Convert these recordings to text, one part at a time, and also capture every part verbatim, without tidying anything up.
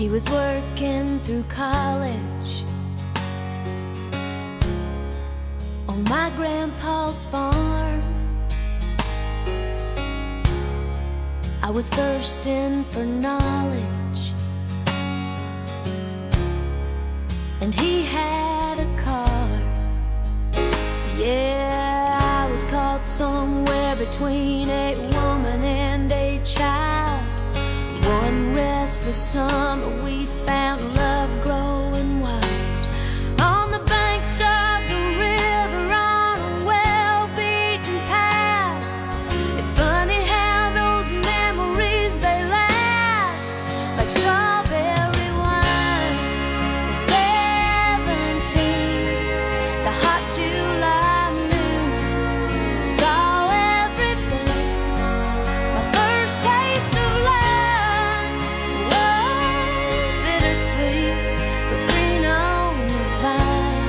He was working through college on my grandpa's farm. I was thirsting for knowledge, and he had a car. Yeah, I was caught somewhere between a woman and a child. One restless summer we found love growing wild on the banks of the river on a well-beaten path. It's funny how those memories, they last like strawberry wine. Seventeen, the hot July noon, saw everything. My first taste of love, whoa, bittersweet, but green on the vine,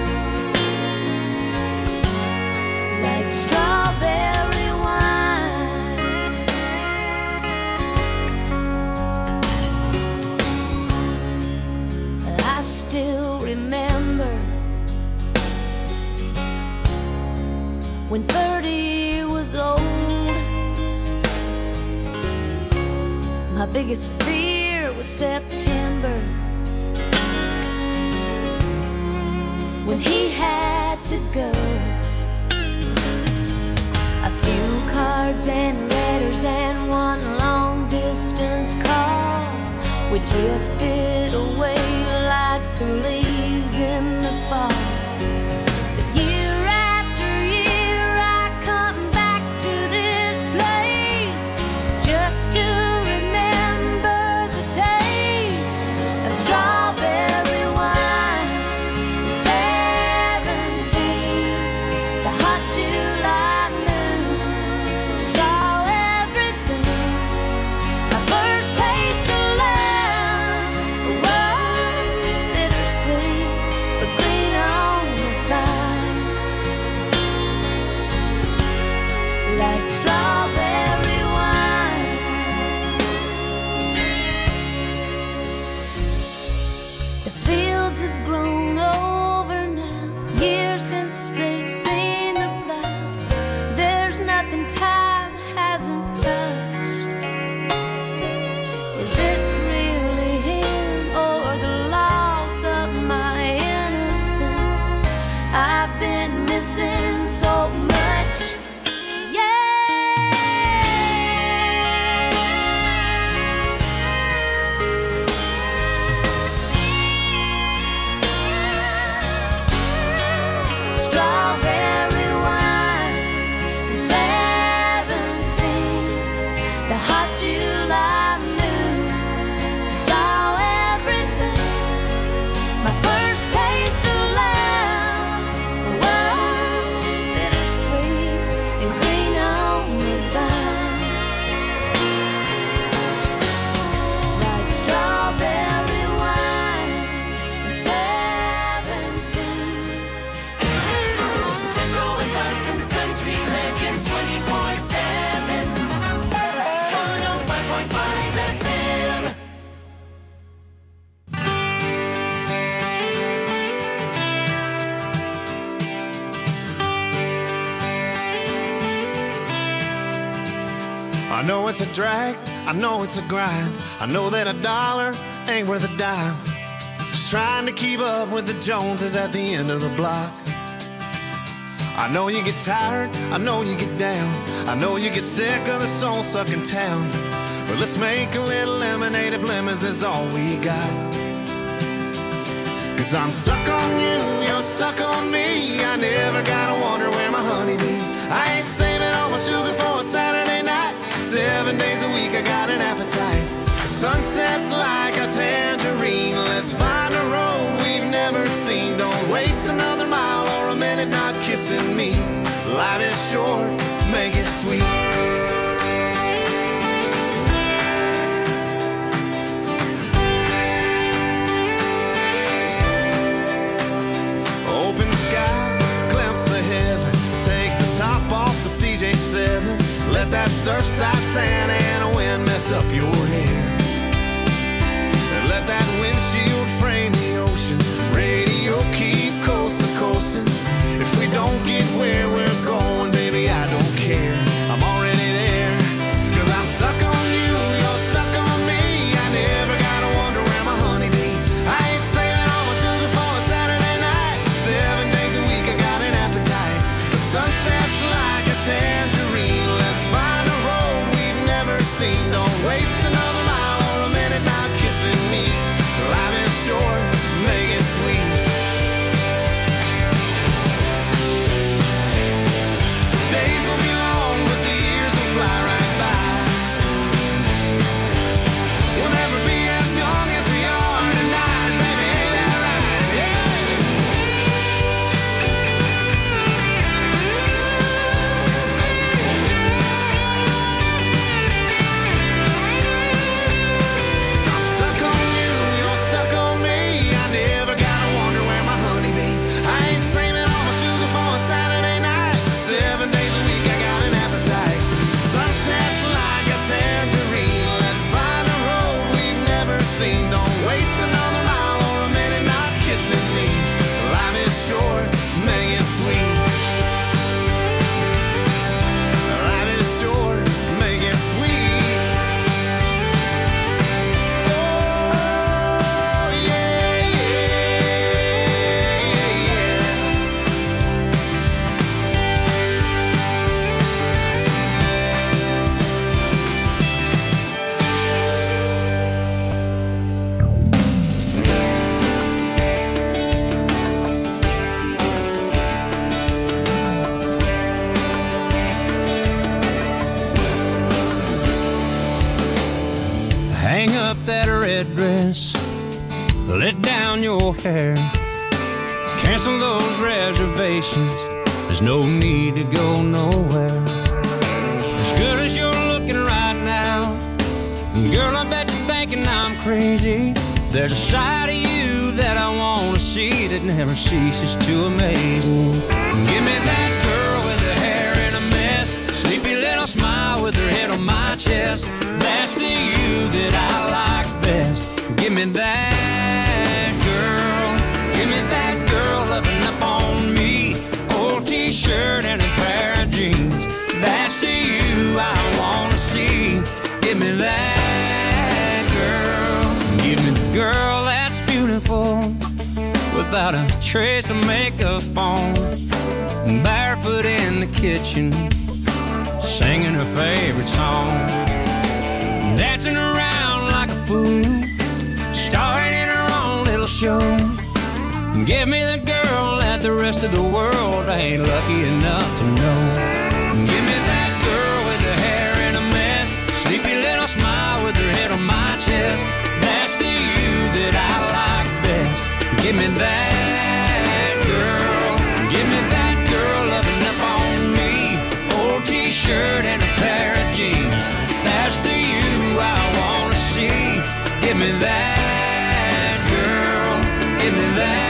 like strawberry wine. I still remember when thirty was old. My biggest fear was September, when he had to go. A few cards and letters and one long distance call. We drifted away like the leaves in the fall. But year after year I come back to this place just to remember the taste of strawberry wine. Seventeen, the hot July noon, saw everything. My first taste of love, whoa, bittersweet, but green on the vine, like strawberry wine. The fields have grown over now, years since they've seen the plow. There's nothing time hasn't touched. Is it really him or the loss of my innocence? I've been missing so much. Strawberry wine, seventeen, the hot July noon, saw everything. My first taste of love, whoa, bittersweet and green on the vine, like strawberry wine, seventeen. Central Wisconsin's country legends twenty-four seven. one oh five point five F M. I know it's a drag, I know it's a grind. I know that a dollar ain't worth a dime. Just trying to keep up with the Joneses at the end of the block. I know you get tired, I know you get down. I know you get sick of the soul-sucking town. But let's make a little lemonade if lemons is all we got. Cause I'm stuck on you, you're stuck on me. I never gotta wonder where my honey be. I ain't saving all my sugar for a Saturday night. Seven days a week I got an appetite. The sunset's like a tangerine. Let's find a road we've never seen. Don't waste another mile or a minute not kissing me. Life is short, make it sweet. Open sky, glimpse of heaven. Take the top off the C J seven. Let that surfside sand and a wind mess up your hair. And Let that windshield frame the ocean. Radio keep coast to coasting. If we don't get where we're going, baby, I don't care. I'm already there. Cause I'm stuck on you, you're stuck on me. I never gotta wonder where my honey be. I ain't saving all my sugar for a Saturday night. Seven days a week I got an appetite. The sunset's like a tangerine. Let's find a road we've never seen. Don't waste another mile or a minute not kissing me. Life is short, make it sweet. Days will be long, but the years will fly right by. We'll never be as young as we are tonight, baby, ain't that right? Yeah. So I'm stuck on you, you're stuck on me. I never gotta wonder where my honey be. I ain't saving all my sugar for a Saturday night. Seven days a week I got an appetite. Sunset's like a tangerine. Let's find a road we've never seen. Don't waste another mile or a minute not kissing me. Life is short, make it sweet. Life is short, make it sweet. Oh, yeah, yeah, yeah. Hang up that red dress, let down your hair, cancel those reservations. There's no need to go nowhere. As good as you're looking right now, girl, I bet you're thinking I'm crazy. There's a side of you that I want to see that never ceases to amaze me. Give me that girl with her hair in a mess, sleepy little smile with her head on my chest. That's the you that I like best. Give me that girl, give me that girl loving up on me. Old t-shirt and a pair of jeans. That's the you I want to see. Give me that girl, give me the girl that's beautiful, without a trace of makeup on, barefoot in the kitchen, singing her favorite song, dancing around like a fool, starring in her own little show. Give me the girl that the rest of the world ain't lucky enough to know. Give me that girl with her hair in a mess, sleepy little smile with her head on my chest. That's the you that I like best. Give me that girl, give me that girl loving up on me. Old t-shirt and a pair of jeans. That's the you I wanna see. Give me that girl, give me that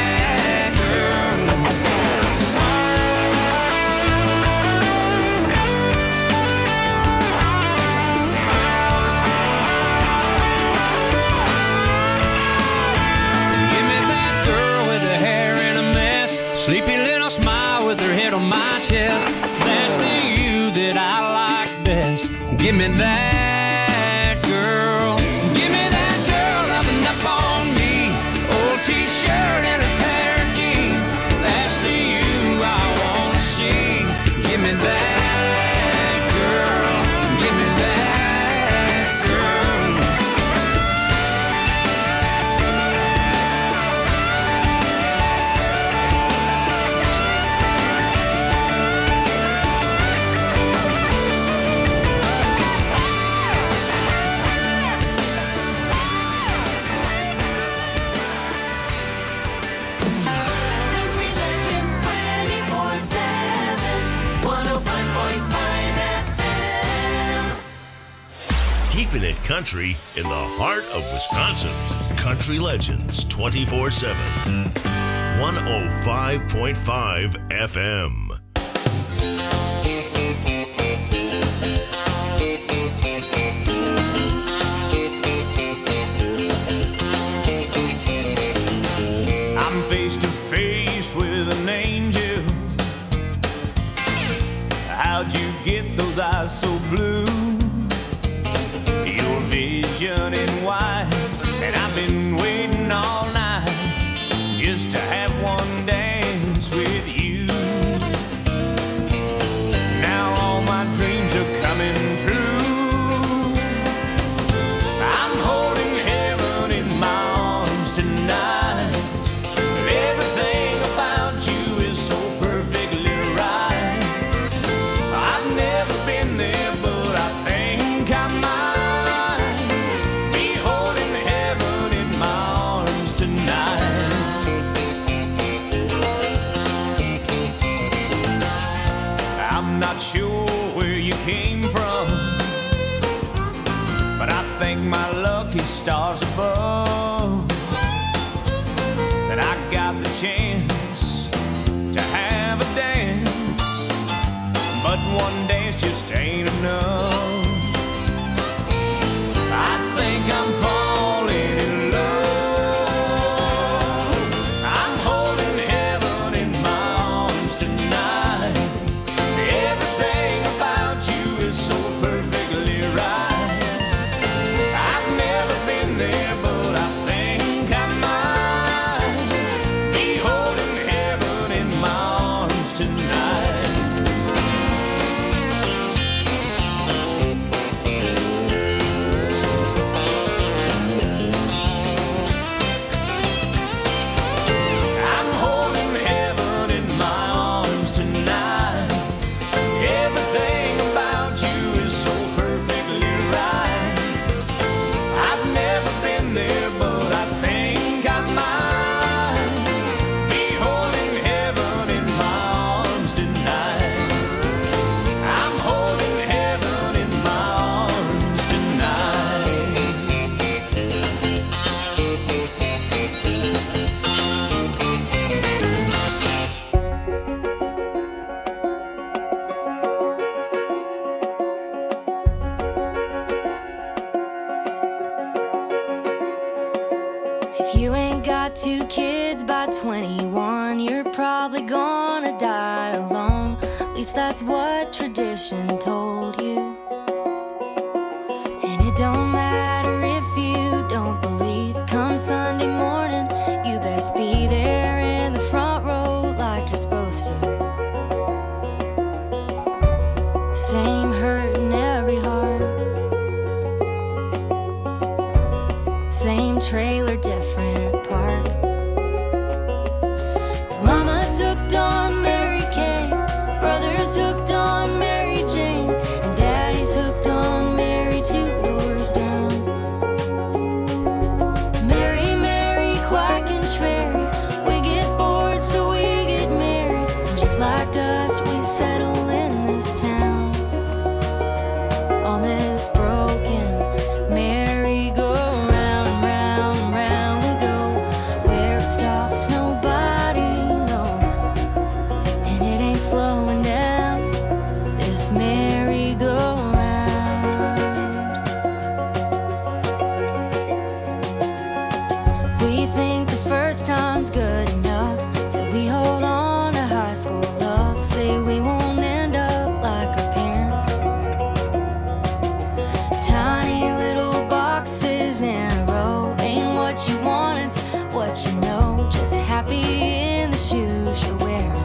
sleepy little smile with her head on my chest. That's the you that I like best. Give me that girl, give me that girl loving up on me. Old t-shirt and a pair of jeans. That's the you I wanna see. Give me that girl, give me that girl. Keeping it country in the heart of Wisconsin. Country Legends twenty-four seven. one oh five point five F M. How'd you get those eyes so blue? Your vision in white, and I've been waiting all night just to have one dance with you. Now all my dreams are coming true. I'm holding heaven in my arms tonight. Everything about you is so perfectly right. I've never been there, but I think I might be holding heaven in my arms tonight. I'm not sure where you came from, but I thank my lucky stars above that I got the chance to have a dance. But one dance just ain't enough. I think I'm falling in love. I'm holding heaven in my arms tonight. Everything about you is so perfectly right. I've never been there, but I think I might be holding heaven in my arms tonight. I'm holding heaven in my arms tonight. Everything about you is so perfectly right. I've never been there, but I think I might be holding heaven in my arms tonight. I'm holding heaven in my arms tonight. If you ain't got two kids by twenty-one, you're probably gonna die alone. At least that's what tradition told you. And it don't matter if you don't believe. Come Sunday morning, you best be there in the front row like you're supposed to. Same hurt in every heart. Same trailer, different park. Mama's hooked on Mary Kay, brother's hooked on Mary Jane, and daddy's hooked on Mary two doors down. Mary, Mary, quack and Sherry, we get bored so we get married, and just like dust we settle in this town. On this broken merry-go-round, round, round we go. Where it stops nobody knows, and it ain't slowing down, this merry-go-round. We think the first time's good enough, so we hold on to high school love. Say we won't end up like our parents. Tiny little boxes in a row. Ain't what you want, it's what you know. Just happy in the shoes you're wearing.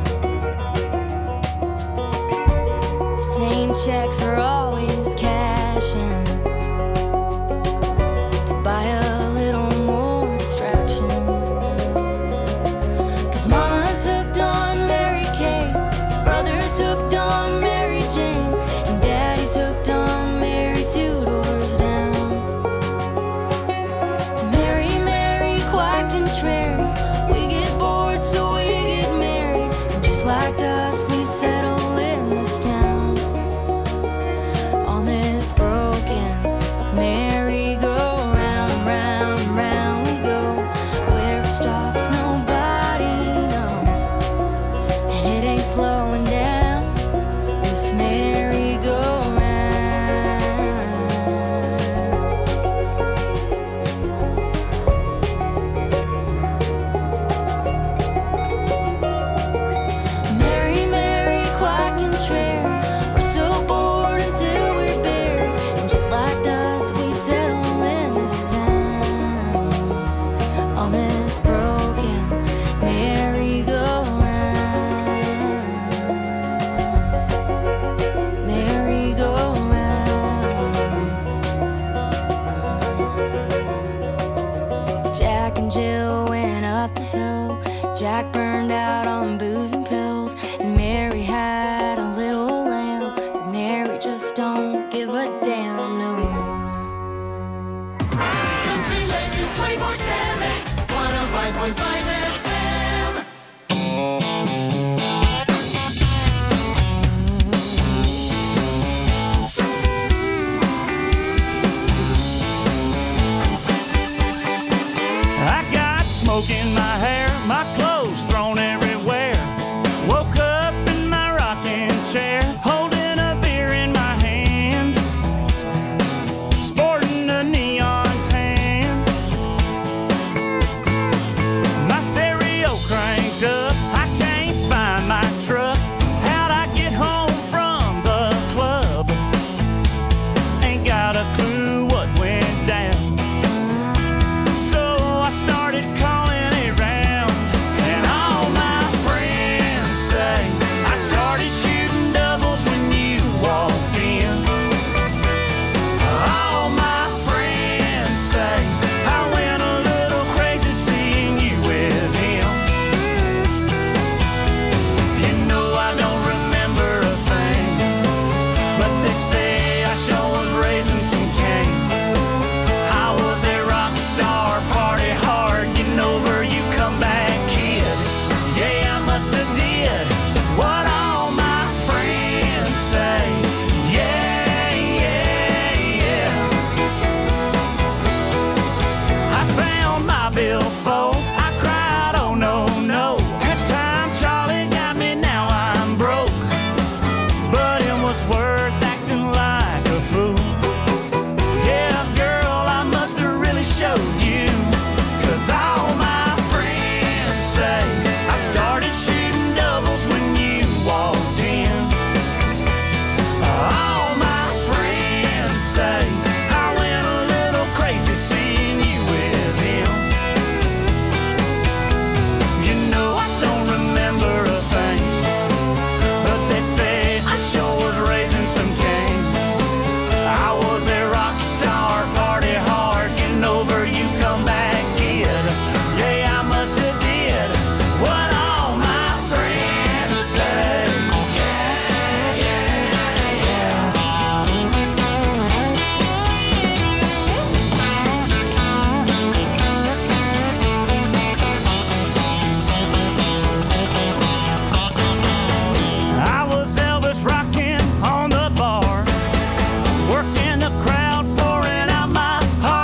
Same checks are always cashing to buy a little more distraction. 'Cause mama's hooked on Mary Kay, brother's hooked on Mary Jane, and daddy's hooked on Mary two doors down. Mary, Mary, quack and Sherry, we get bored so we get married, and just like dust we settle in this town. On this broken just don't give a damn no more. Country Legends twenty-four seven, one oh five point five F M. I got smoke in my hair, my clothes thrown everywhere. Woke up in my rocking chair, holding a beer in my hand, sporting a neon tan. My stereo cranked up, I can't find my truck. How'd I get home from the club? Ain't got a clue what went down. So I started calling around, and all my friends say I started shooting doubles when you walked in. All my friends say I went a little crazy seeing you with him. You know I don't remember a thing, but they say I sure was raising some cane. I was a rock star, party hard, getting over you come back kid. Yeah, I must have did what all my friends say. Yeah, yeah, yeah. I found my billfold, I cried, oh no, no. Good time, Charlie got me, now I'm broke. But it was worth acting like a fool. Yeah, girl, I must have really showed you, 'cause all my friends say I started shooting doubles when you walked in. All my friends say I went a little crazy seeing you with him. You know I don't remember a thing, but they say I sure was raising some cane. I was a rock star, party hard, getting over you come back kid. Yeah, I must have did what all my friends say. Yeah, yeah, yeah. I was Elvis rocking on the bar, working the crowd, pouring out my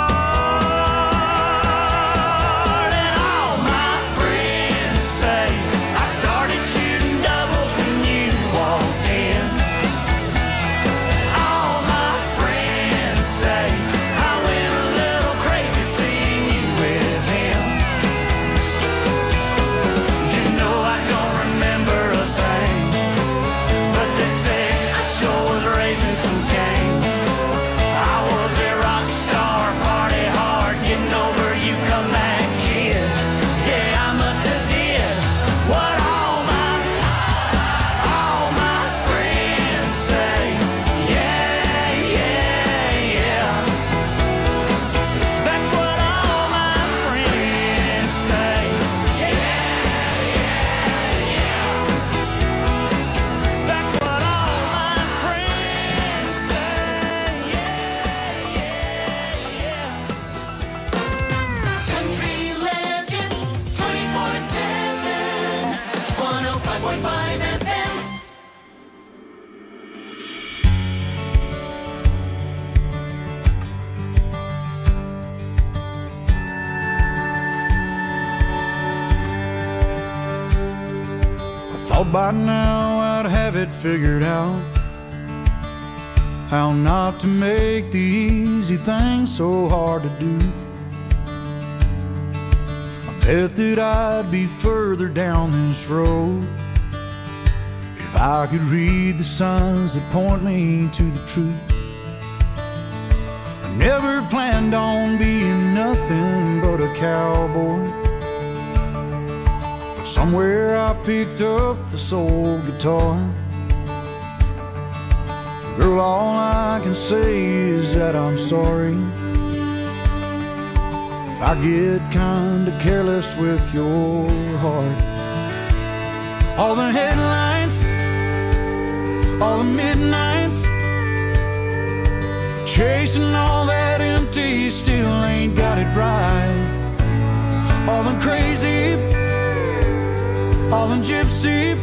heart. And all my friends say I started shooting doubles when you walked in. All my friends say I went a little crazy seeing you with him. You know I don't remember a thing, but they say I sure was raising some cane. I was a rock star, party hard, getting over you come back kid. Yeah, I must have did what all my, all my friends say. Yeah, yeah, yeah. That's what all my friends say. Yeah, yeah, yeah. That's what all my friends say. Yeah, yeah, yeah. Country Legends twenty-four seven, one oh five point five F M. I thought by now I'd have it figured out, how not to make the easy things so hard to do. I bet that I'd be further down this road if I could read the signs that point me to the truth. I never planned on being nothing but a cowboy, but somewhere I picked up the soul guitar. Girl, all I can say is that I'm sorry if I get kinda careless with your heart. All the headlights, all the midnights, Chasing all that empty, still ain't got it right. All them crazy, all them gypsy.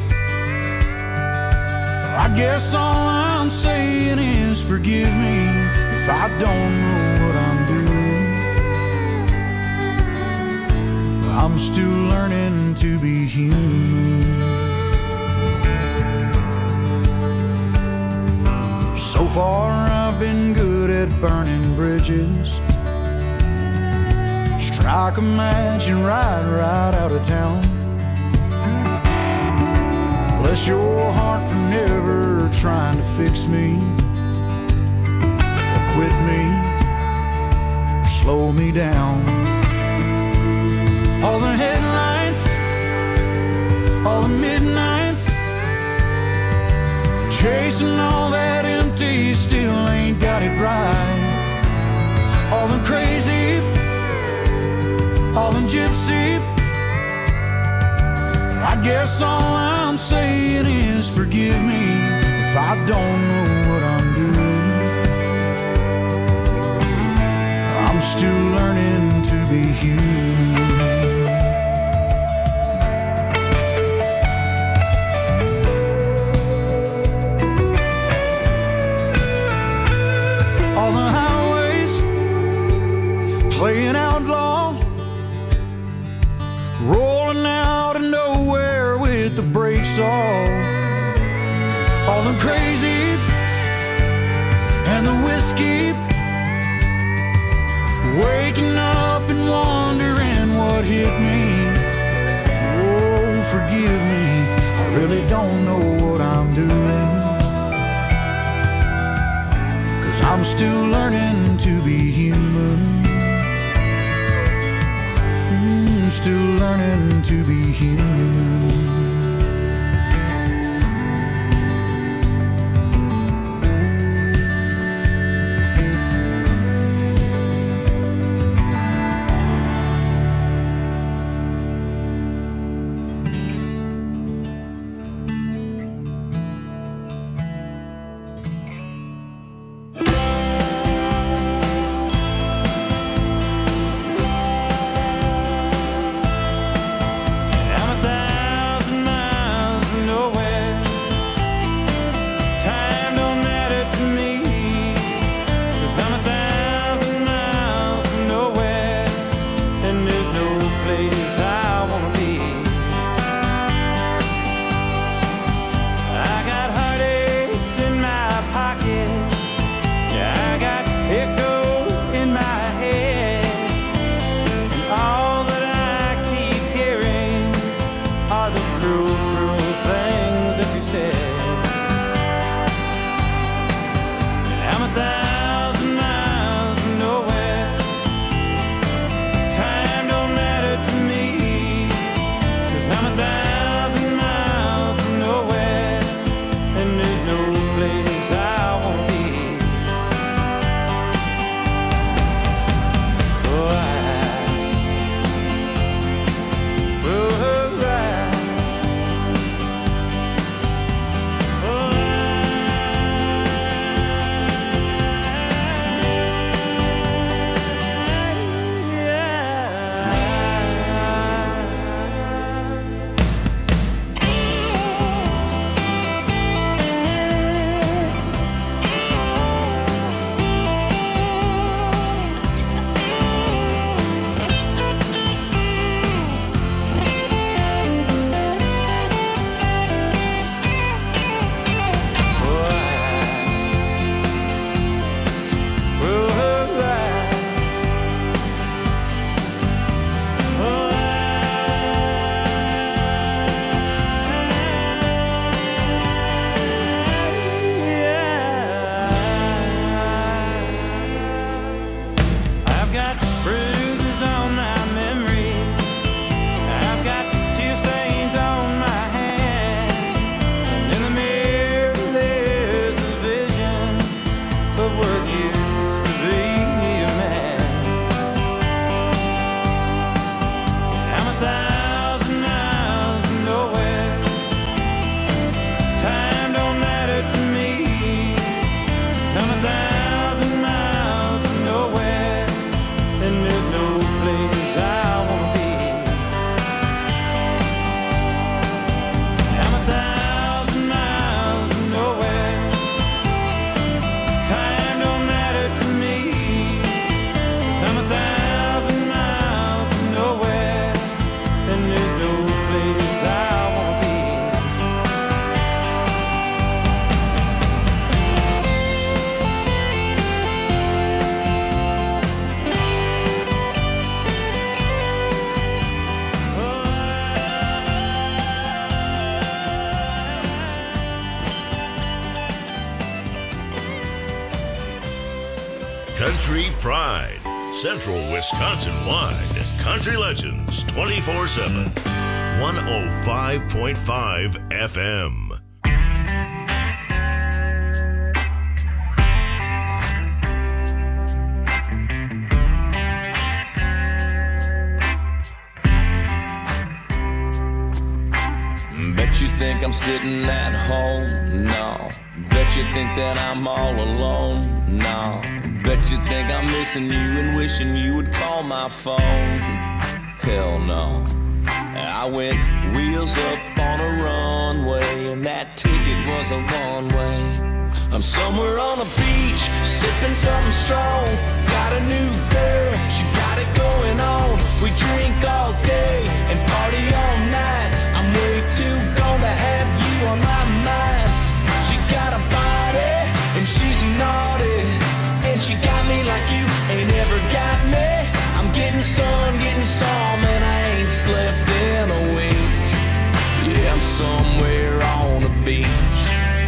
I guess all I'm saying is forgive me if I don't know what I'm doing. I'm still learning to be human. So far I've been good at burning bridges. Strike a match and ride right out of town. Bless your heart for never trying to fix me, or quit me, or slow me down. All the headlights, all the midnights, chasing all that empty, still ain't got it right. All the crazy, all the gypsy. I guess all I'm saying is forgive me if I don't know what I'm doing. I'm still learning to be human. All the highways playing outlaw, rolling out of nowhere with the brakes off. All the crazy and the whiskey, waking up and wondering what hit me. Oh, forgive me, I really don't know what I'm doing, 'cause I'm still learning to be human. Still learning to be human. Country Pride. Central Wisconsin-wide. Country Legends twenty-four seven. one oh five point five F M. Bet you think I'm sitting at home? No. Bet you think that I'm all alone? No. Bet you think I'm missing you and wishing you would call my phone? Hell no. I went wheels up on a runway, and that ticket was a one way. I'm somewhere on a beach, sipping something strong. Got a new girl, she got it going on. We drink all day and party all night. I'm way too gone to have you on my mind. She got a body and she's naughty, and she got me like you ain't ever got me. I'm getting sun, getting some, and I ain't slept in a week. Yeah, I'm somewhere on the beach.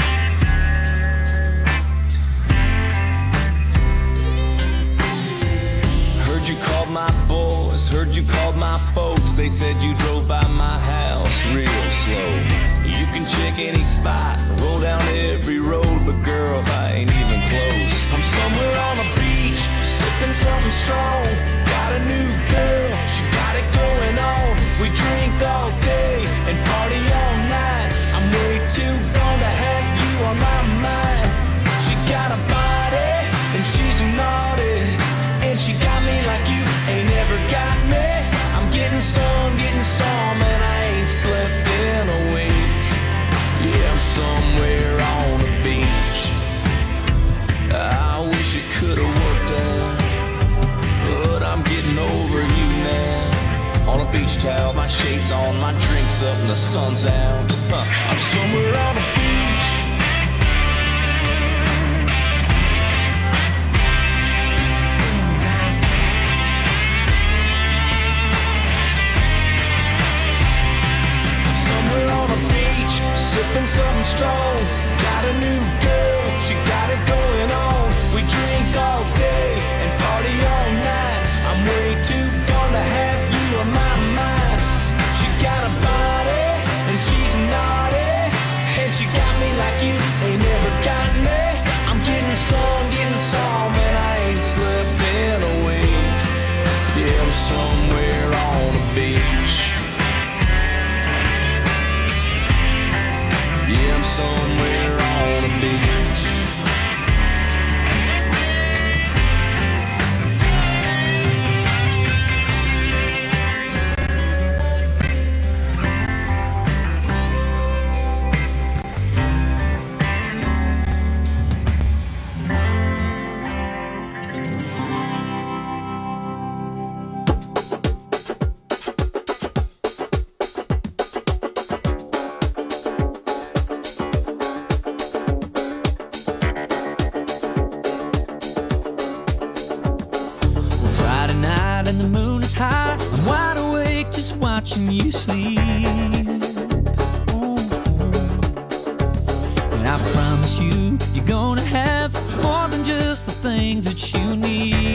Heard you called my boys, heard you called my folks. They said you drove by my house real slow. You can check any spot, roll down every road, but girl, I ain't even close. I'm somewhere on a beach, sipping something strong. Got a new girl, she got it going on. We drink all day and party all night. I'm way too gone to have you on my mind. She got a body and she's naughty, and she got me like you ain't ever got me. I'm getting some, getting some, and I ain't slept in a week. Yeah, I'm somewhere on the beach. I wish it could've worked out, but I'm getting over you now. On a beach towel, my shades on, my drinks up, and the sun's out. Huh. I'm somewhere on the beach. I'm somewhere on the beach, sipping something strong. Got a new girl, she got it going on. We drink all day and party all night. I'm way too gone to have you on my mind. She got a body and she's naughty, and she got me like you ain't never got me. I'm getting some, getting some, and I ain't slept in a week. Yeah, I'm somewhere on the beach. Yeah, I'm somewhere on the beach. Friday night and the moon is high. I'm wide awake just watching you sleep. Mm. And I promise you, you're gonna have more than just the things that you need.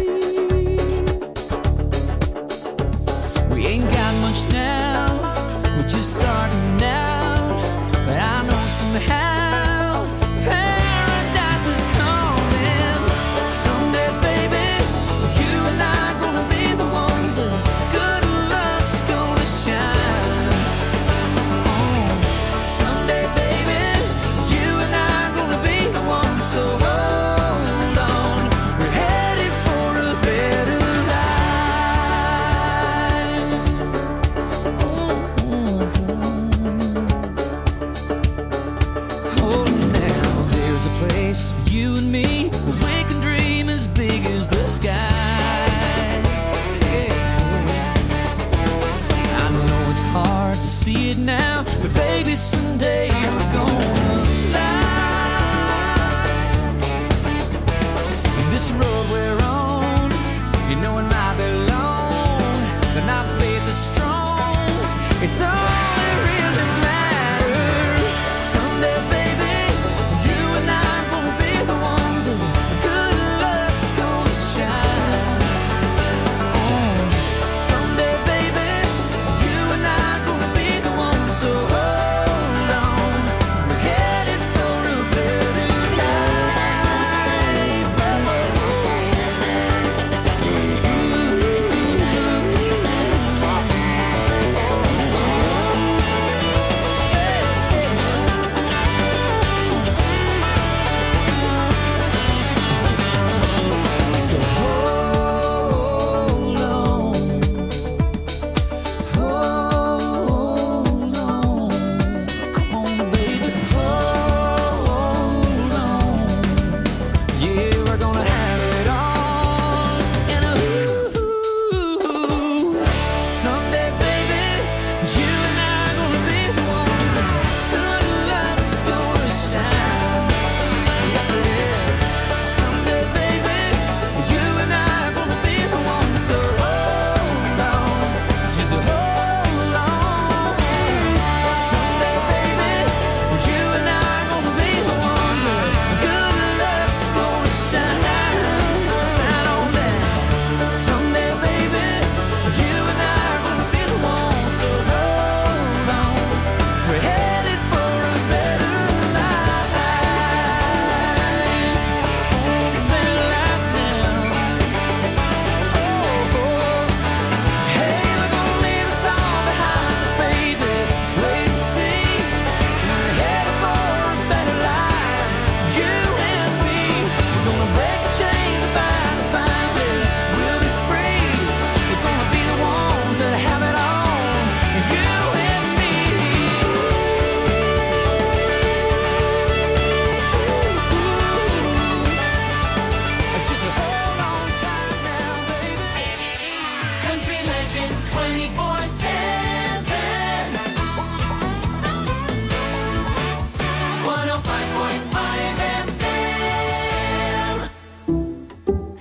We ain't got much now, we're just starting out. But I know somehow paradise is coming someday, baby. You and I gonna be the ones that good luck's gonna shine. Oh, someday, baby, you and I gonna be the ones. So hold on, we're headed for a better life. Oh, now there's a place for you and me where we can dream as big as the sky. Yeah. I know it's hard to see it now, but baby, someday we're gonna fly. And this road we're on, you know it might be long, but my faith is strong. It's all that really matters. Someday, baby, you and I gonna be the ones that good luck's gonna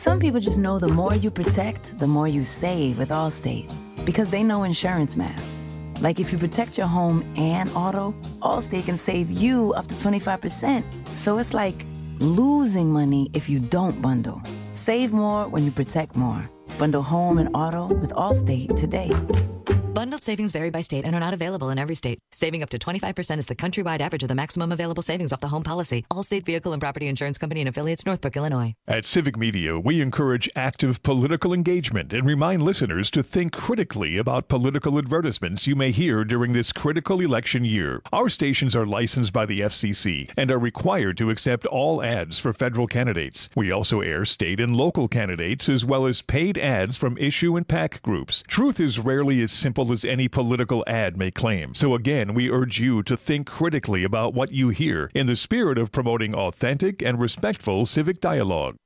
Some people just know the more you protect, the more you save with Allstate. Because they know insurance math. Like if you protect your home and auto, Allstate can save you up to twenty-five percent. So it's like losing money if you don't bundle. Save more when you protect more. Bundle home and auto with Allstate today. Bundled savings vary by state and are not available in every state. Saving up to twenty-five percent is the countrywide average of the maximum available savings off the home policy. Allstate Vehicle and Property Insurance Company and affiliates, Northbrook, Illinois. At Civic Media, we encourage active political engagement and remind listeners to think critically about political advertisements you may hear during this critical election year. Our stations are licensed by the F C C and are required to accept all ads for federal candidates. We also air state and local candidates as well as paid ads from issue and PAC groups. Truth is rarely as simple as any political ad may claim. So again, we urge you to think critically about what you hear in the spirit of promoting authentic and respectful civic dialogue.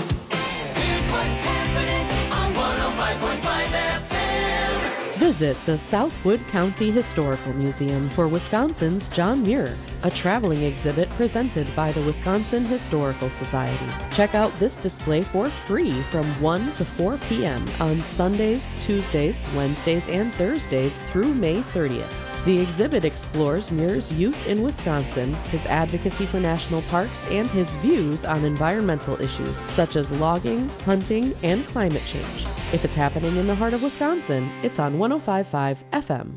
Here's what's happening on one oh five point five F M. Visit the Southwood County Historical Museum for Wisconsin's John Muir, a traveling exhibit presented by the Wisconsin Historical Society. Check out this display for free from one to four p.m. on Sundays, Tuesdays, Wednesdays, and Thursdays through May thirtieth. The exhibit explores Muir's youth in Wisconsin, his advocacy for national parks, and his views on environmental issues such as logging, hunting, and climate change. If it's happening in the heart of Wisconsin, it's on one oh five point five F M.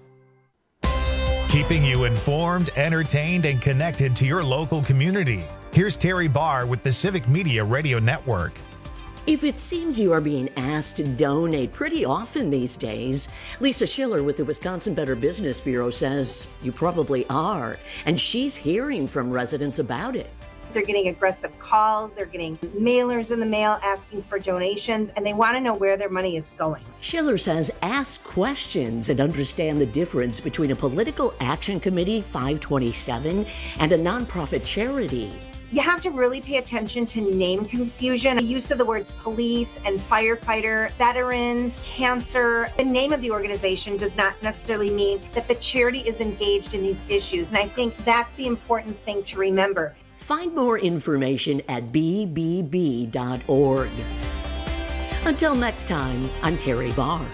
Keeping you informed, entertained, and connected to your local community. Here's Terry Barr with the Civic Media Radio Network. If it seems you are being asked to donate pretty often these days, Lisa Schiller with the Wisconsin Better Business Bureau says you probably are, and she's hearing from residents about it. They're getting aggressive calls, they're getting mailers in the mail asking for donations, and they want to know where their money is going. Schiller says ask questions and understand the difference between a political action committee, five twenty-seven, and a nonprofit charity. You have to really pay attention to name confusion. The use of the words police and firefighter, veterans, cancer. The name of the organization does not necessarily mean that the charity is engaged in these issues. And I think that's the important thing to remember. Find more information at b b b dot org. Until next time, I'm Terry Barr.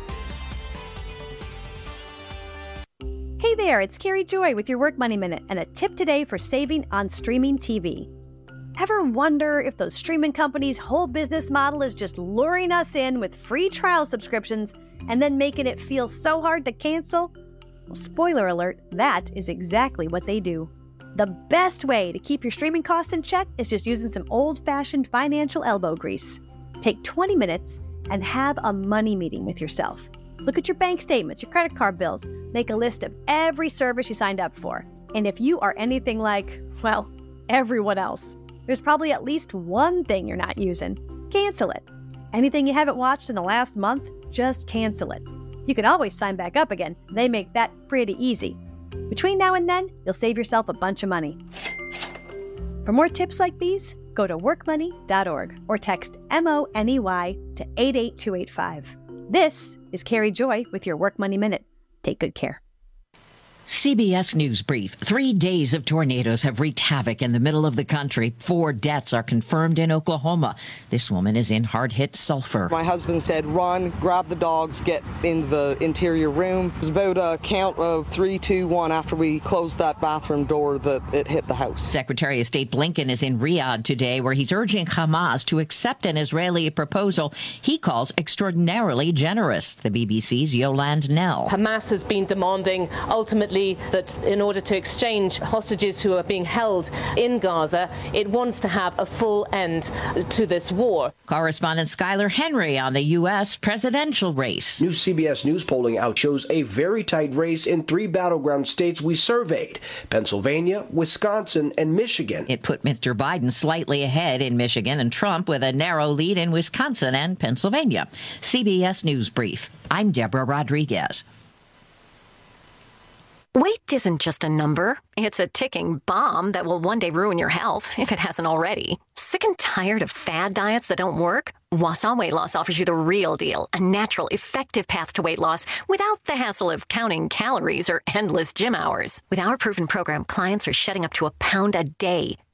Hey there, it's Carrie Joy with your Work Money Minute and a tip today for saving on streaming T V. Ever wonder if those streaming companies' whole business model is just luring us in with free trial subscriptions and then making it feel so hard to cancel? Well, spoiler alert, that is exactly what they do. The best way to keep your streaming costs in check is just using some old-fashioned financial elbow grease. Take twenty minutes and have a money meeting with yourself. Look at your bank statements, your credit card bills. Make a list of every service you signed up for. And if you are anything like, well, everyone else, there's probably at least one thing you're not using. Cancel it. Anything you haven't watched in the last month, just cancel it. You can always sign back up again. They make that pretty easy. Between now and then, you'll save yourself a bunch of money. For more tips like these, go to work money dot org or text M O N E Y to eight eight two eight five. This is Carrie Joy with your Work Money Minute. Take good care. C B S News Brief. Three days of tornadoes have wreaked havoc in the middle of the country. Four deaths are confirmed in Oklahoma. This woman is in hard-hit Sulphur. My husband said, run, grab the dogs, get into the interior room. It was about a count of three, two, one after we closed that bathroom door that it hit the house. Secretary of State Blinken is in Riyadh today, where he's urging Hamas to accept an Israeli proposal he calls extraordinarily generous. The B B C's Yolande Nell. Hamas has been demanding ultimately that in order to exchange hostages who are being held in Gaza, it wants to have a full end to this war. Correspondent Skylar Henry on the U S presidential race. New C B S News polling out shows a very tight race in three battleground states we surveyed: Pennsylvania, Wisconsin, and Michigan. It put Mister Biden slightly ahead in Michigan and Trump with a narrow lead in Wisconsin and Pennsylvania. C B S News Brief. I'm Deborah Rodriguez. Weight isn't just a number. It's a ticking bomb that will one day ruin your health, if it hasn't already. Sick and tired of fad diets that don't work? Wausau Weight Loss offers you the real deal, a natural, effective path to weight loss without the hassle of counting calories or endless gym hours. With our proven program, clients are shedding up to a pound a day.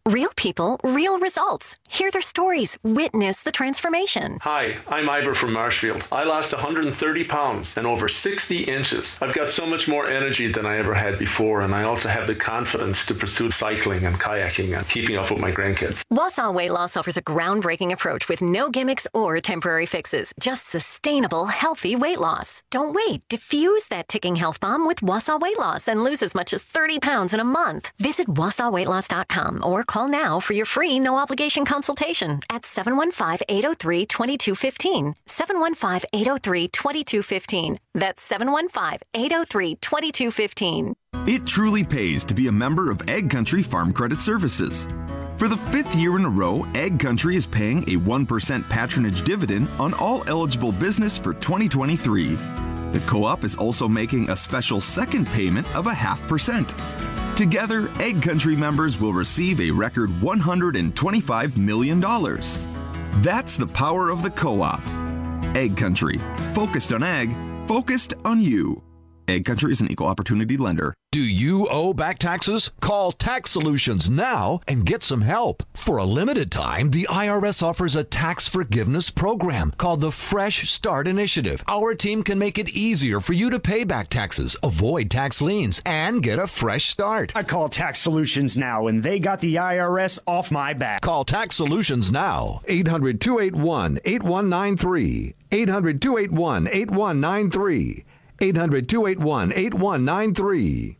Real people, real results. Hear their stories. Witness the transformation. Hi, I'm Ivor from Marshfield. I lost one hundred thirty pounds and over sixty inches. I've got so much more energy than I ever had before, and I also have the confidence to pursue cycling and kayaking and keeping up with my grandkids. Wausau Weight Loss offers a groundbreaking approach with no gimmicks or temporary fixes. Just sustainable, healthy weight loss. Don't wait. Diffuse that ticking health bomb with Wausau Weight Loss and lose as much as thirty pounds in a month. Visit wausau weight loss dot com or call now for your free no-obligation consultation at seven one five, eight oh three, two two one five. seven one five, eight oh three, two two one five. That's seven one five, eight oh three, two two one five. It truly pays to be a member of Ag Country Farm Credit Services. For the fifth year in a row, Ag Country is paying a one percent patronage dividend on all eligible business for twenty twenty-three. The co-op is also making a special second payment of a half percent. Together, Ag Country members will receive a record one hundred twenty-five million dollars. That's the power of the co-op. Ag Country. Focused on ag, focused on you. Ag Country is an equal opportunity lender. Do you owe back taxes? Call Tax Solutions now and get some help. For a limited time, the I R S offers a tax forgiveness program called the Fresh Start Initiative. Our team can make it easier for you to pay back taxes, avoid tax liens, and get a fresh start. I call Tax Solutions now, and they got the I R S off my back. Call Tax Solutions now. eight hundred, two eight one, eight one nine three. eight hundred, two eight one, eight one nine three. eight hundred, two eight one, eight one nine three.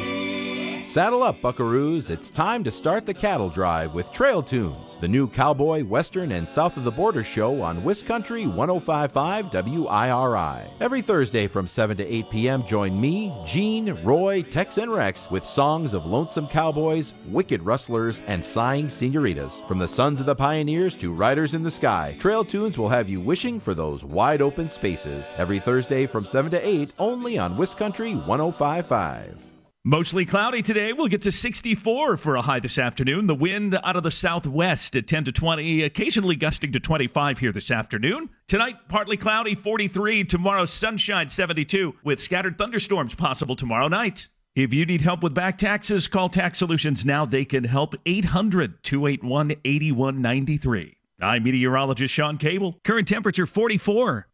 Saddle up, buckaroos. It's time to start the cattle drive with Trail Tunes, the new cowboy, western, and south of the border show on Wiscountry one oh five point five W I R I. Every Thursday from seven to eight p.m., join me, Gene, Roy, Tex, and Rex with songs of lonesome cowboys, wicked rustlers, and sighing senoritas. From the sons of the pioneers to riders in the sky, Trail Tunes will have you wishing for those wide open spaces. Every Thursday from seven to eight, only on Wiscountry one oh five point five. Mostly cloudy today. We'll get to sixty-four for a high this afternoon. The wind out of the southwest at ten to twenty, occasionally gusting to twenty-five here this afternoon. Tonight, partly cloudy, forty-three. Tomorrow, sunshine, seventy-two, with scattered thunderstorms possible tomorrow night. If you need help with back taxes, call Tax Solutions now. They can help. eight hundred, two eight one, eight one nine three. I'm meteorologist Sean Cable. Current temperature forty-four.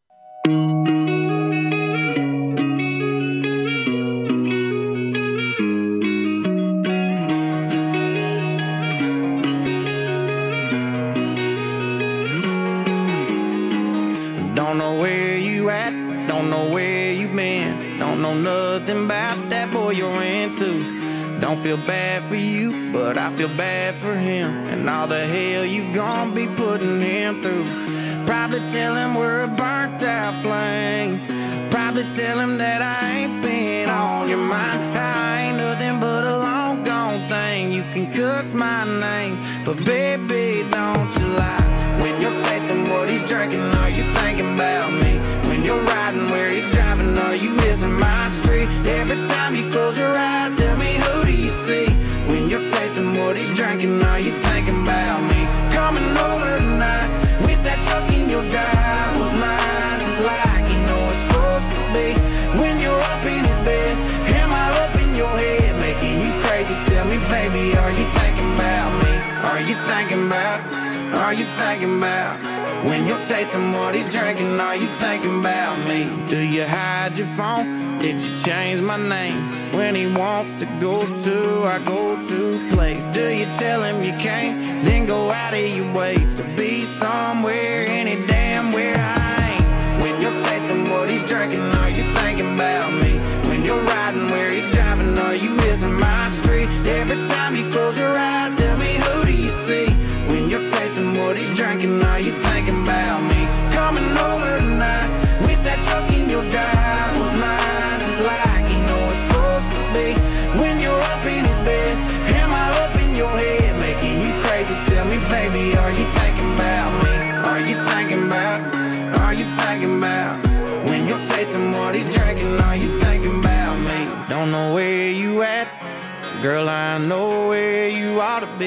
Don't know where you at, don't know where you been, don't know nothing about that boy you're into. Don't feel bad for you, but I feel bad for him, and all the hell you gon' be putting him through. Probably tell him we're a burnt out flame, probably tell him that I ain't been on your mind. I ain't nothing but a long gone thing, you can cuss my name, but baby don't you lie. When you're tasting what he's drinking, are you thinking about me? When you're riding where he's driving, are you missing my street? Every time you close your eyes, tell me who do you see? When you're tasting what he's drinking, are you thinking about me? Coming over tonight, wish that truck in your drive was mine, just like you know it's supposed to be. When you're up in his bed, am I up in your head, making you crazy? Tell me, baby, are you thinking about me? Are you thinking about it? Are you thinking about when you're tasting what he's drinking? Are you thinking about me? Do you hide your phone? Did you change my name? When he wants to go to our go-to place, do you tell him you can't? Then go out of your way to be somewhere, any damn where I ain't. When you're tasting what he's drinking, are you thinking about me? When you're riding where he's driving, are you missing my street? Every time you close your eyes, tell me who do you see? When you're tasting what he's drinking, are you thinking about me? Coming over tonight, wish that truck in your drive was mine, just like you know it's supposed to be. When you're up in his bed, am I up in your head, making you crazy? Tell me, baby, are you thinking about me? Are you thinking about, are you thinking about when you're tasting what he's drinking, are you thinking about me? Don't know where you at, girl, I know where you ought to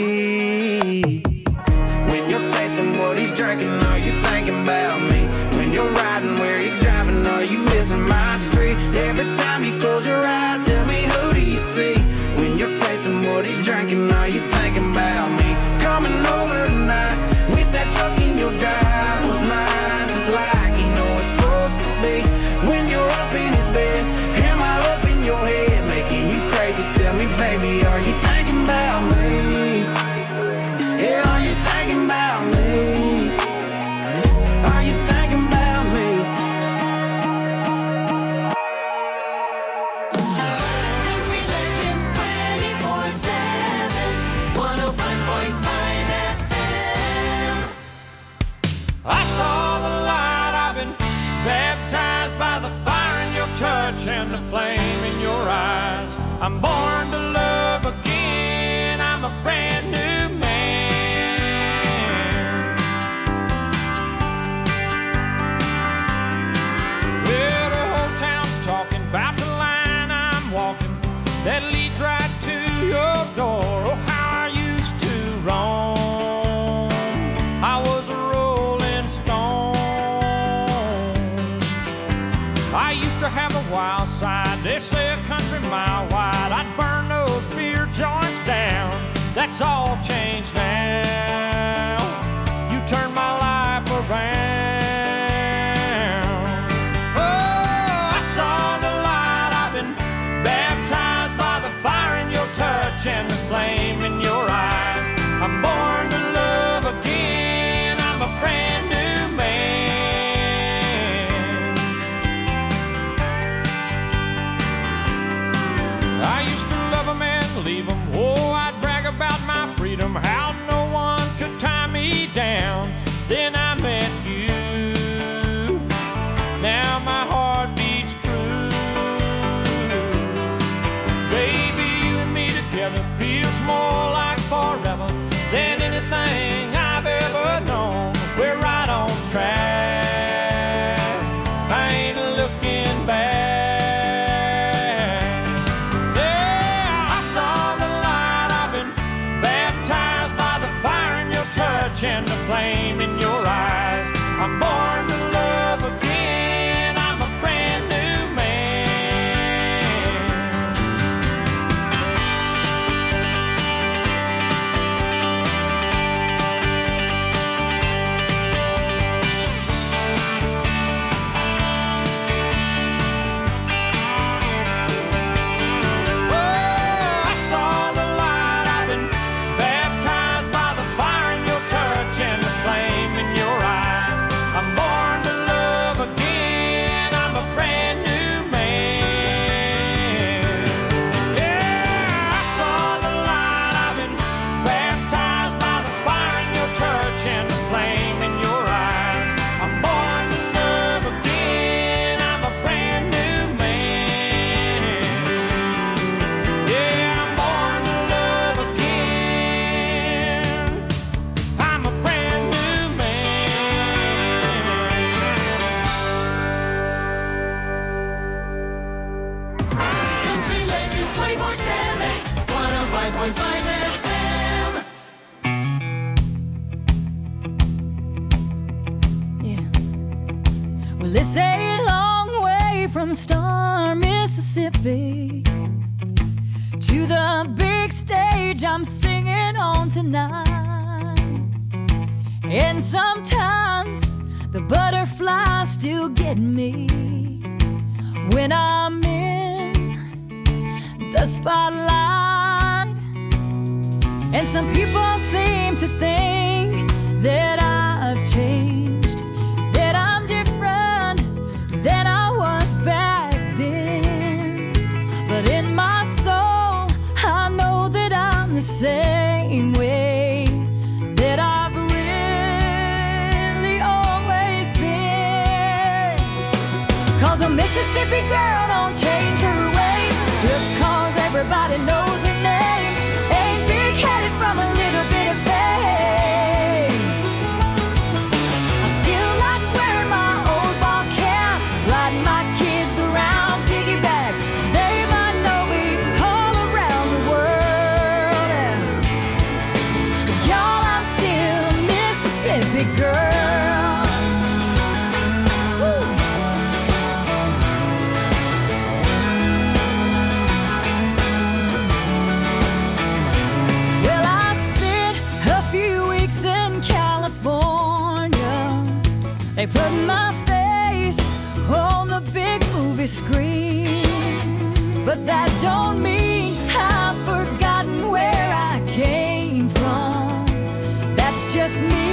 be. When you're tasting what he's drinking, are you thinking about me? When you're riding where he's driving, are you missing my street? Every time you close your eyes, tell me who do you see? When you're tasting what he's drinking, are you thinking about wild side. They say a country mile wide, I'd burn those beer joints down. That's all changed now. You turned my life around. Oh, I saw the light. I've been baptized by the fire in your touch and the flame in your eyes. I'm born to love again. I'm a brand new man. I used to love them and leave them. Oh, I'd brag about my freedom, how no one could tie me down. Then I met you. Now my heart beats true. Baby, you and me together feels more like forever than anything I've ever known. We're right on track. I ain't looking back. Yeah, I saw the light. I've been baptized by the fire in your touch and the flame in your eyes. I'm born to love again. I'm a brand new man. Oh, I saw the light. I've been baptized by the fire in your touch and the flame in your eyes. I'm born to love again. I'm a brand new man. Yeah, I saw the light. I've been baptized by the fire in your touch and the flame in your eyes. I'm born to love again. I'm a brand new man. Yeah, I'm born to love again. I'm a brand new man. Country Legends twenty-four seven, one oh five point five F M. Well, it's a long way from Star, Mississippi to the big stage I'm singing on tonight. And sometimes the butterflies still get me when I'm in the spotlight. And some people seem to think that I've changed, that I'm different than I was back then. But in my soul, I know that I'm the same way that I've really always been. Cause a Mississippi girl don't change her ways just cause everybody knows her name. Ain't big-headed from a little bit of fame. I still like wearing my old ball cap, riding my kids around piggyback. They might know me all around the world. But y'all, I'm still a Mississippi girl. Woo. Well, I spent a few weeks in California. They put my face on the big movie screen. But that don't mean I've forgotten where I came from. That's just me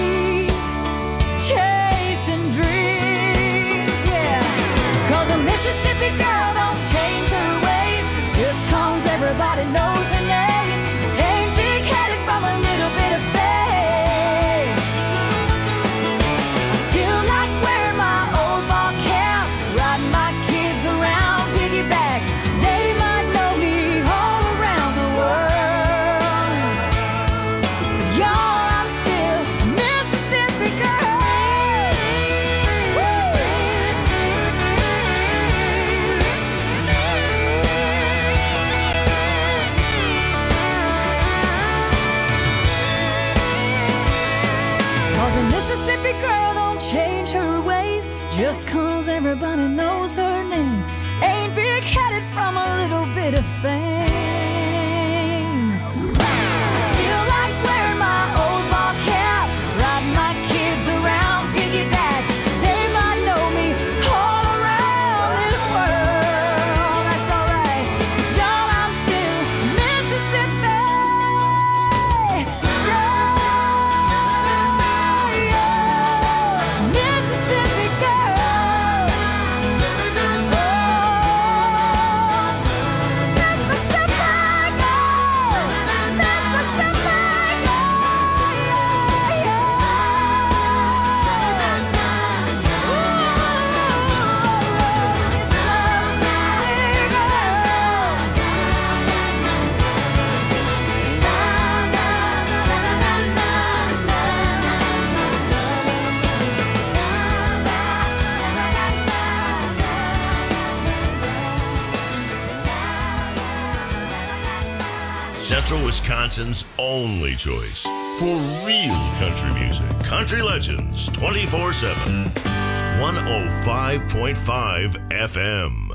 chasing dreams, yeah. Cause a Mississippi girl don't change her ways just cause everybody knows her name. Ain't big-headed from a little bit of fame. I still like wearing my old ball cap, riding my kids around piggyback. They might know me all around the world. But y'all, I'm still a Mississippi girl. Woo! Cause a Mississippi girl don't change her ways just cause everybody knows her name. Ain't big big-headed from a little bit of fame. Still like wearing my old ball cap, riding my kids around piggyback. They might know me all around this world. That's alright, 'cause y'all, I'm still Mississippi. Yeah, yeah. Mississippi girl. Central Wisconsin's only choice for real country music. Country Legends twenty-four seven. one oh five point five F M.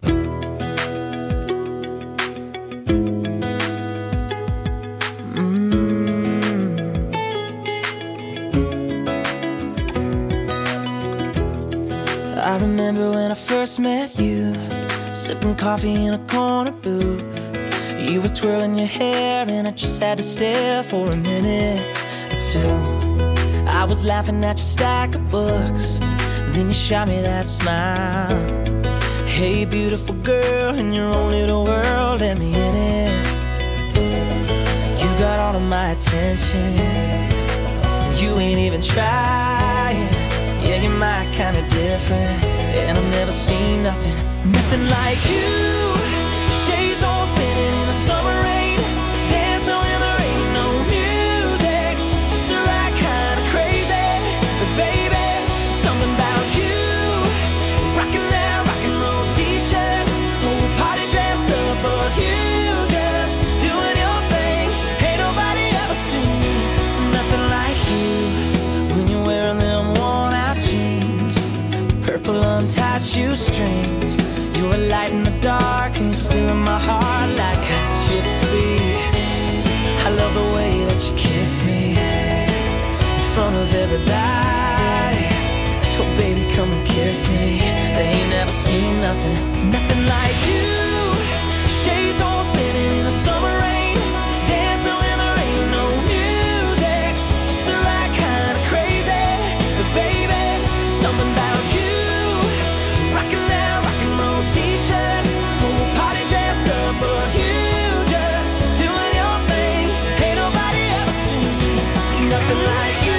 I remember when I first met you, sipping coffee in a corner booth. You were twirling your hair and I just had to stare for a minute or two. I was laughing at your stack of books, then you shot me that smile. Hey beautiful girl, in your own little world, let me in it. You got all of my attention, and you ain't even trying. Yeah, you're my kind of different, and I've never seen nothing, nothing like you. Shades all spinning in the summer rain, dancing when there ain't no music, just the right kind of crazy. But baby, something about you, rocking that rock and roll t-shirt, whole party dressed up, but you just doing your thing. Ain't nobody ever seen nothing like you. When you're wearing them worn out jeans, purple untied shoestrings, you're a light in the dark and you're still in my heart like a gypsy. I love the way that you kiss me in front of everybody. So baby, come and kiss me. They ain't never seen nothing, nothing like you. Shades all spinning in the summer rain, dancing when there ain't no music, just the right kind of crazy. But baby, something about you, rocking that rock and roll t-shirt, whole party dressed up, but you just doing your thing. Ain't nobody ever seen nothing like you.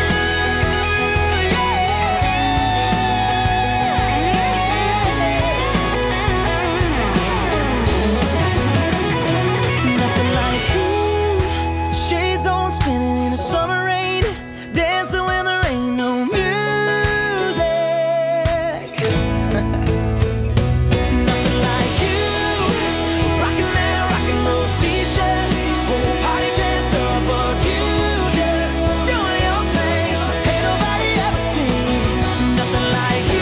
Nothing like you. Shades on spinning in the summer rain, dancing when there ain't no music. Nothing like you, rocking that rock and roll t-shirt, whole party dressed up, but you just doing your thing. Ain't nobody ever seen nothing like you.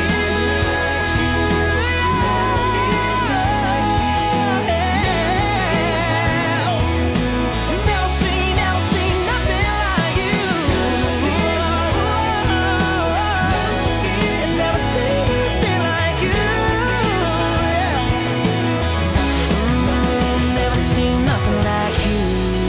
Never seen, never seen nothing like you. Never seen nothing like you. Never seen nothing like you.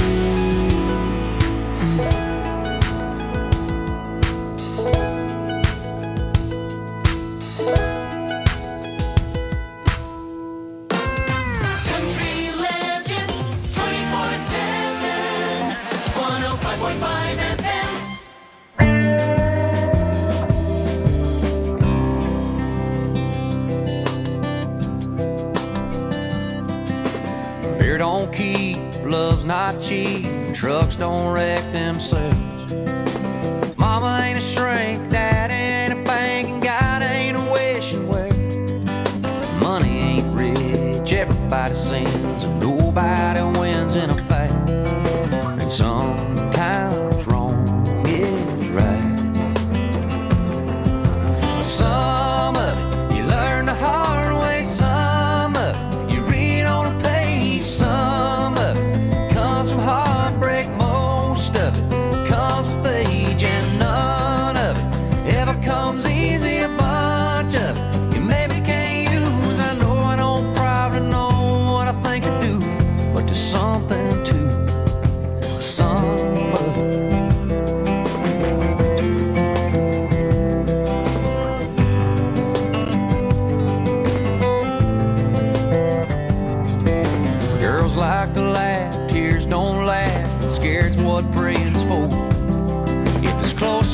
Country Legends twenty-four seven. one oh five point five F M. Beer don't keep, love's not cheap, trucks don't wreck themselves. Mama ain't a shrink, dad ain't a bank, and God ain't a wishing well. Money ain't rich, everybody sins, and nobody wins in a fight. And sometimes wrong is right. Some of it you learn the hard way, some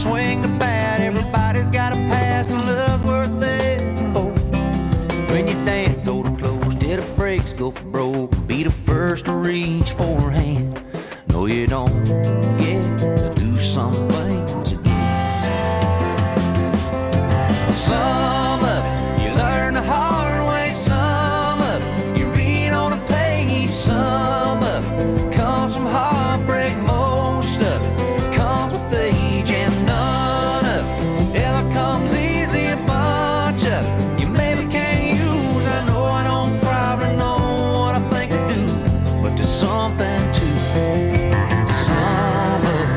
swing the bat. Everybody's got a pass and love's worth living for. When you dance, hold her close till the brakes go for broke. Be the first to reach for her hand. No, you don't get to do some things again. Some of it you learn the hard way. Some of it you read on a page. Some of it comes from heartbreak. Most of it comes with age. And none of it ever comes easy. A bunch of it you maybe can't use. I know I don't probably know what I think I do, but there's something to some of it.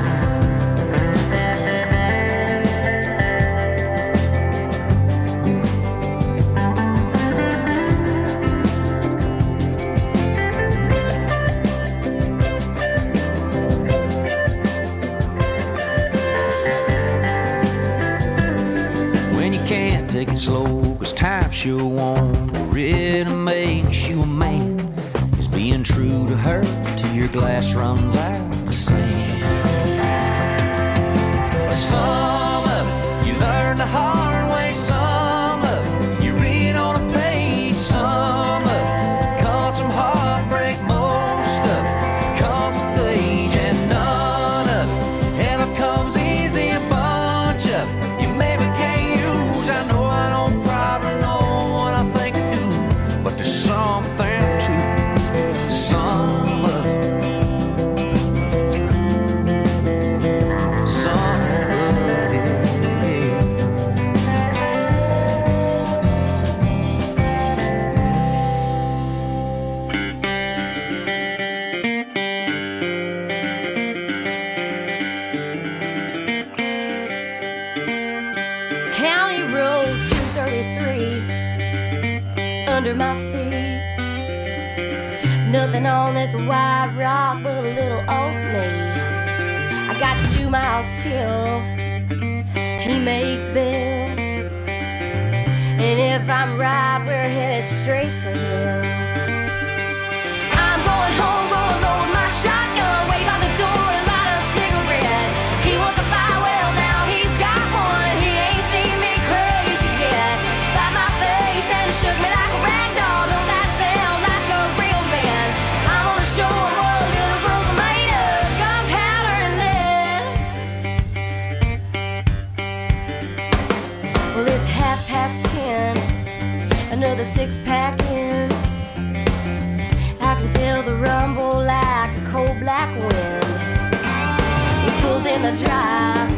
When you can't take it slow, cause time sure won't really makes you a man. Is being true to her till your glass runs out of sand. Some of it you learn the hard way. Some of it you read on a page. Some of it comes from heartbreak. Most of it comes with age. And none of it ever comes easy. A bunch of it you maybe can't use. I know I don't probably know what I think I do, but there's something to some of it. Some of it. County Road two thirty-three under my feet. Nothing on this wide rock but a little old me. I got two miles till he makes Bill. And if I'm right, we're headed straight for him. I'm going home, going low with my shotgun. Wait by the door and light a cigarette. He wants a fire, well now he's got one. He ain't seen me crazy yet. Slapped my face and shook me like a rag doll. Don't that sound like a real man? I'm gonna show him what little girls are made of. Gunpowder and lead. Well, it's half past ten. Another six pack in. I can feel the rumble like a cold black wind. He pulls in the drive.